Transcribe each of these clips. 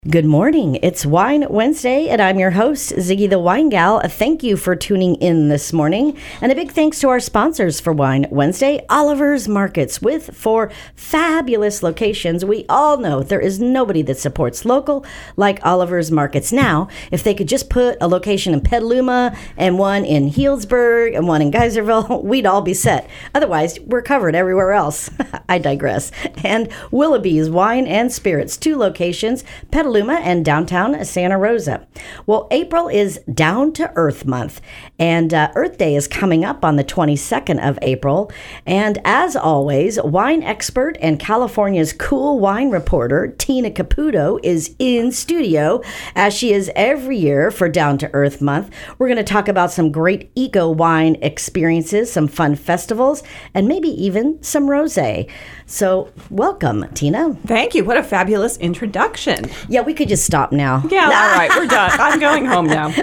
Good morning. It's Wine Wednesday, and I'm your host, Ziggy the Wine Gal. Thank you for tuning in this morning. And a big thanks to our sponsors for Wine Wednesday, Oliver's Markets, with 4 fabulous locations. We all know there is nobody that supports local like Oliver's Markets. Now, if they could just put a location in Petaluma and one in Healdsburg and one in Geyserville, we'd all be set. Otherwise, we're covered everywhere else. I digress. And Willoughby's Wine and Spirits, 2 locations, Petaluma and downtown Santa Rosa. Well, April is Down to Earth month, and Earth Day is coming up on the 22nd of April. And as always, wine expert and California's cool wine reporter, Tina Caputo, is in studio, as she is every year for Down to Earth month. We're going to talk about some great eco wine experiences, some fun festivals, and maybe even some rosé. So welcome, Tina. Thank you. What a fabulous introduction. Yeah, we could just stop now. Yeah, all right, we're done. I'm going home now.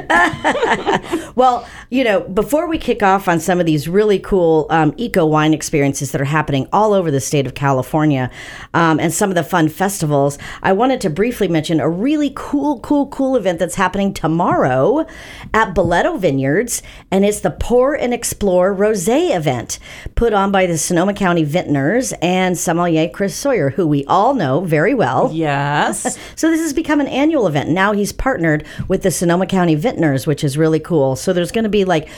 Well, before we kick off on some of these really cool eco wine experiences that are happening all over the state of California and some of the fun festivals, I wanted to briefly mention a really cool event that's happening tomorrow at Boleto Vineyards, and it's the Pour and Explore Rosé event put on by the Sonoma County Vintners and sommelier Chris Sawyer, who we all know very well. Yes. So this has become an annual event. Now he's partnered with the Sonoma County Vintners, which is really cool. So there's going to be like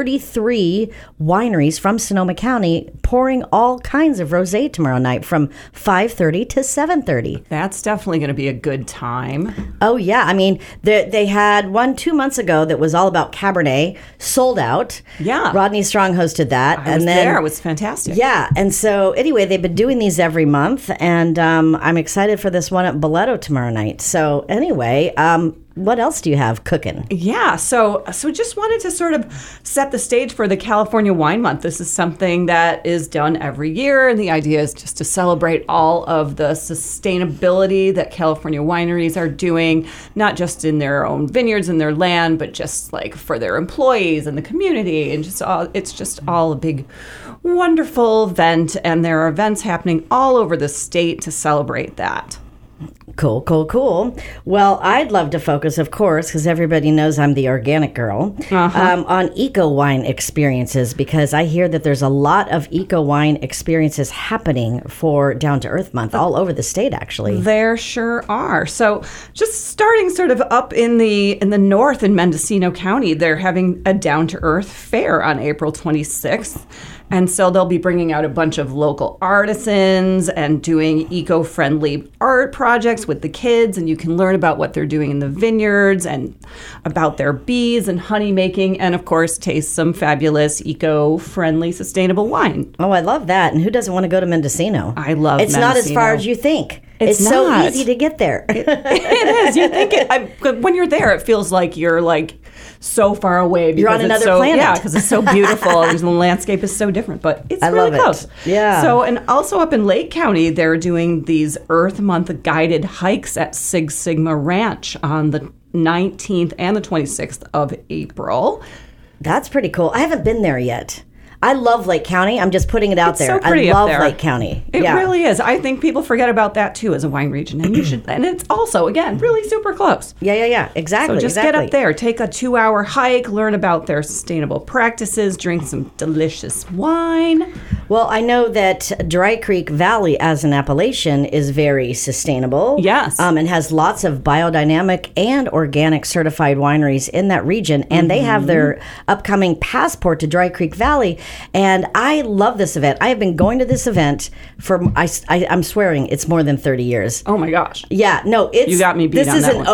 33 wineries from Sonoma County pouring all kinds of rosé tomorrow night from 5:30 to 7:30. That's definitely going to be a good time. Oh, yeah. I mean, they had one 2 months ago that was all about Cabernet, sold out. Yeah. Rodney Strong hosted that. I was there. It was fantastic. Yeah. And so anyway, they've been doing these every month, and I'm excited for this one at Boleto tomorrow night. So anyway, what else do you have cooking? Yeah, so just wanted to sort of set the stage for the California Wine Month. This is something that is done every year, and the idea is just to celebrate all of the sustainability that California wineries are doing, not just in their own vineyards and their land, but just like for their employees and the community, and it's just all a big, wonderful event, and there are events happening all over the state to celebrate that. Cool. Well, I'd love to focus, of course, because everybody knows I'm the organic girl, on eco wine experiences, because I hear that there's a lot of eco wine experiences happening for Down to Earth Month all over the state, actually. There sure are. So just starting sort of up in the north in Mendocino County, they're having a Down to Earth fair on April 26th. And so they'll be bringing out a bunch of local artisans and doing eco-friendly art projects with the kids. And you can learn about what they're doing in the vineyards and about their bees and honey making. And, of course, taste some fabulous eco-friendly, sustainable wine. Oh, I love that. And who doesn't want to go to Mendocino? I love It's Mendocino. Not as far as you think. It's so not. easy to get there. It is. You think when you're there, it feels like you're like so far away. You're on another planet. Yeah, because it's so beautiful and the landscape is so different. But it's really close. Yeah. So, and also up in Lake County, they're doing these Earth Month guided hikes at Sig Sigma Ranch on the 19th and the 26th of April. That's pretty cool. I haven't been there yet. I love Lake County. I'm just putting it out there. So pretty I love up there. Lake County. It really is. I think people forget about that too as a wine region, and you should. And it's also, again, really super close. Yeah. Exactly. So just get up there, take a 2-hour hike, learn about their sustainable practices, drink some delicious wine. Well, I know that Dry Creek Valley as an appellation is very sustainable. Yes. And has lots of biodynamic and organic certified wineries in that region. And they have their upcoming passport to Dry Creek Valley. And I love this event. I have been going to this event for, I'm swearing, it's more than 30 years. Oh my gosh. Yeah, no, it's... You got me beat on that This is an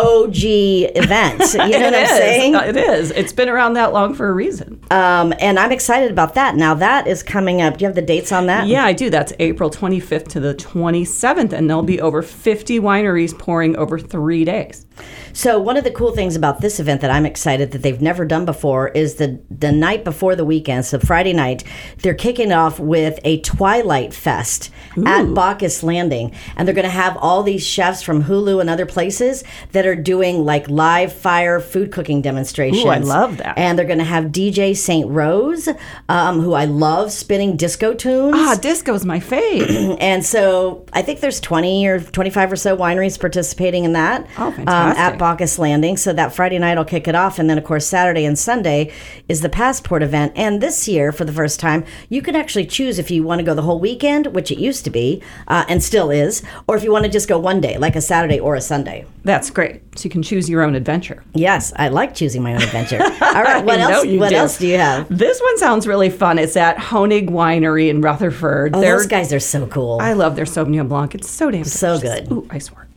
OG event. You know what I'm saying? It is. It's been around that long for a reason. And I'm excited about that. Now, that is coming up. Do you have the dates on that? Yeah, I do. That's April 25th to the 27th, and there'll be over 50 wineries pouring over 3 days. So one of the cool things about this event that I'm excited that they've never done before is the night before the weekend, so Friday night, they're kicking off with a Twilight Fest at Bacchus Landing. And they're going to have all these chefs from Hulu and other places that are doing like live fire food cooking demonstrations. Ooh, I love that. And they're going to have DJ St. Rose, who I love, spinning disco tunes. Disco's my fave. And so I think there's 20 or 25 or so wineries participating in that. Oh, fantastic. At Bacchus Landing. So that Friday night will kick it off. And then, of course, Saturday and Sunday is the Passport event. And this year, for the first time, you can actually choose if you want to go the whole weekend, which it used to be, and still is, or if you want to just go one day, like a Saturday or a Sunday. That's great. So you can choose your own adventure. Yes, I like choosing my own adventure. All right, what else do you have? This one sounds really fun. It's at Honig Winery in Rutherford. Oh, those guys are so cool. I love their Sauvignon Blanc. It's so damn delicious. So good. Ooh, I swear.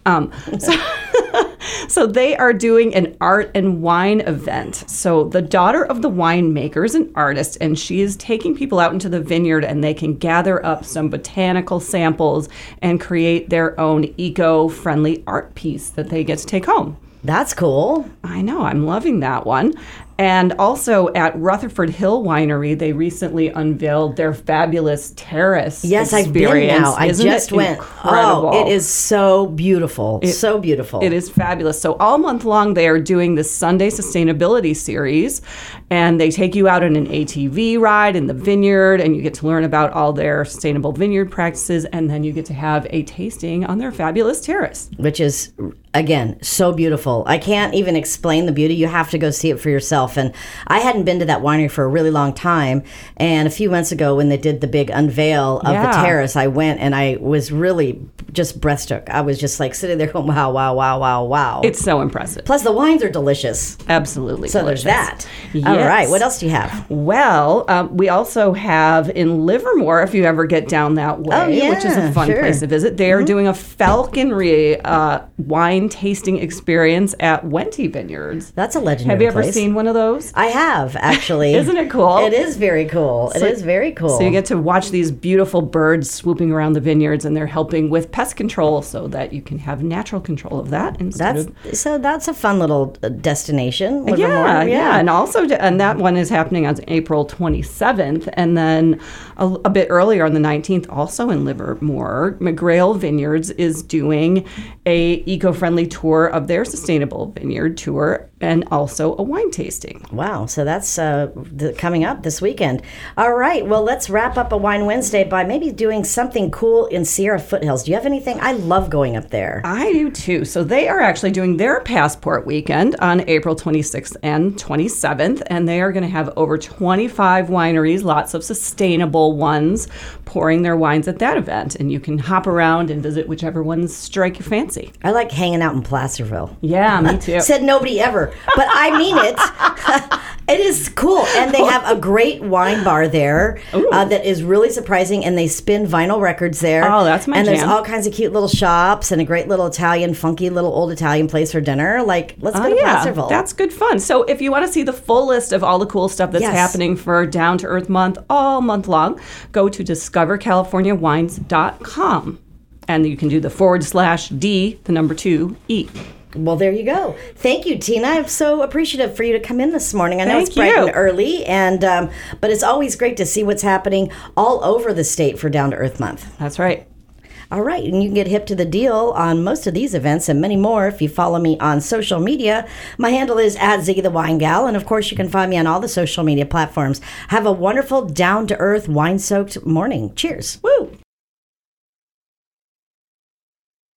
So they are doing an art and wine event. So the daughter of the winemaker is an artist, and she is taking people out into the vineyard, and they can gather up some botanical samples and create their own eco-friendly art piece that they get to take home. That's cool. I know. I'm loving that one. And also at Rutherford Hill Winery, they recently unveiled their fabulous terrace Yes, experience. I've been now. I Isn't just it went. incredible? Oh, it is so beautiful. So beautiful. It is fabulous. So all month long, they are doing this Sunday Sustainability Series, and they take you out on an ATV ride in the vineyard, and you get to learn about all their sustainable vineyard practices, and then you get to have a tasting on their fabulous terrace. Which is, again, so beautiful. I can't even explain the beauty. You have to go see it for yourself. And I hadn't been to that winery for a really long time. And a few months ago, when they did the big unveil of the terrace, I went and I was really just breathstruck. I was just like sitting there going, wow, wow, wow, wow, wow. It's so impressive. Plus, the wines are delicious. Absolutely So delicious. there's that. Yes. All right. What else do you have? Well, we also have in Livermore, if you ever get down that way, which is a fun place to visit, they are doing a falconry wine tasting experience at Wente Vineyards. That's a legendary Have you ever place. seen one of those? I have, actually. Isn't it cool? It is very cool. It is very cool. So you get to watch these beautiful birds swooping around the vineyards, and they're helping with pest control so that you can have natural control of that. That's a fun little destination. Yeah, Livermore. yeah. And also, and that one is happening on April 27th. And then a bit earlier on the 19th, also in Livermore, McGrail Vineyards is doing a eco-friendly tour of their sustainable vineyard tour and also a wine tasting. Wow. So that's coming up this weekend. All right. Well, let's wrap up a Wine Wednesday by maybe doing something cool in Sierra Foothills. Do you have anything? I love going up there. I do too. So they are actually doing their Passport weekend on April 26th and 27th, and they are going to have over 25 wineries, lots of sustainable ones, pouring their wines at that event. And you can hop around and visit whichever ones strike your fancy. I like hanging out in Placerville. Yeah, me too. Said nobody ever, but I mean it. It is cool. And they have a great wine bar there that is really surprising, and they spin vinyl records there. Oh, that's my And jam. there's all kinds of cute little shops and a great little Italian, funky little old Italian place for dinner. Like, let's go to Placerville. That's good fun. So if you want to see the full list of all the cool stuff that's happening for Down to Earth Month all month long, go to discovercaliforniawines.com. And you can do the /D, the number 2E. Well, there you go. Thank you, Tina. I'm so appreciative for you to come in this morning. I know it's bright and early, and but it's always great to see what's happening all over the state for Down to Earth Month. That's right. All right, and you can get hip to the deal on most of these events and many more if you follow me on social media. My handle is @ZiggyTheWineGal, and of course you can find me on all the social media platforms. Have a wonderful, down-to-earth, wine-soaked morning. Cheers. Woo!